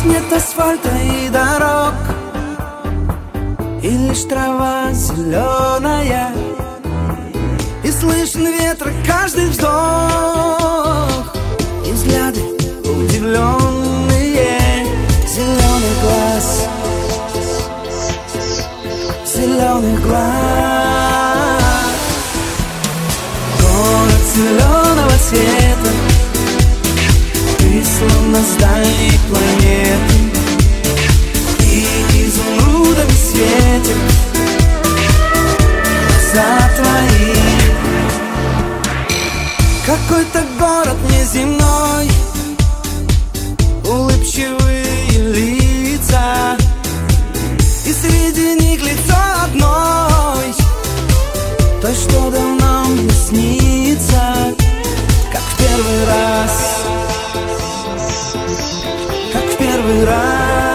нет асфальта и дорог, и лишь трава зеленая, и слышен ветра каждый вздох, и взгляды удивленные. Зеленый глаз, зеленый глаз. Город зеленого цвета, ты словно с дальней планеты, и изумрудами светит глаза твои. Какой-то город неземной, улыбчивые лица, и среди них лицо одной, той, что давно мне снится, как в первый раз, как в первый раз.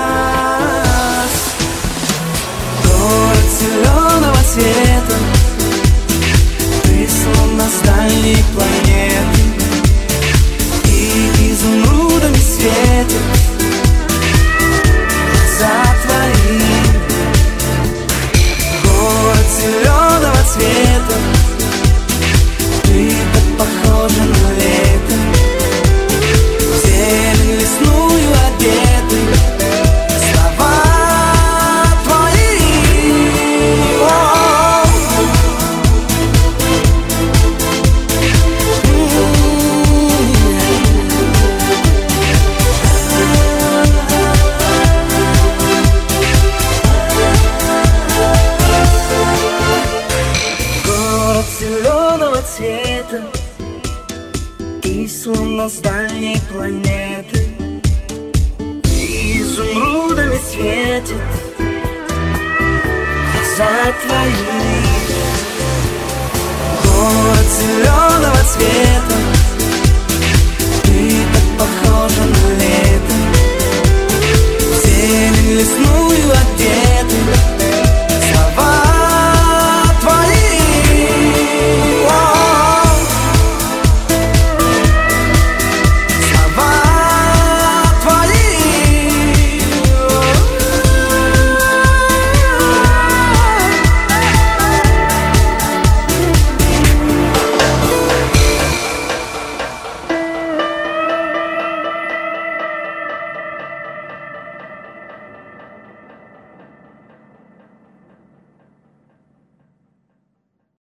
Город зеленого цвета, ты словно с дальней планеты, и изумрудами светит глаза твои. Город зеленого цвета, ты так похожа на лето, в зелень лесную одеты, слова твои. Город зеленого цвета, ты словно с дальней планеты, и изумрудами светит глаза твои. Город зеленого цвета, ты так похожа на лето, в зелень лесную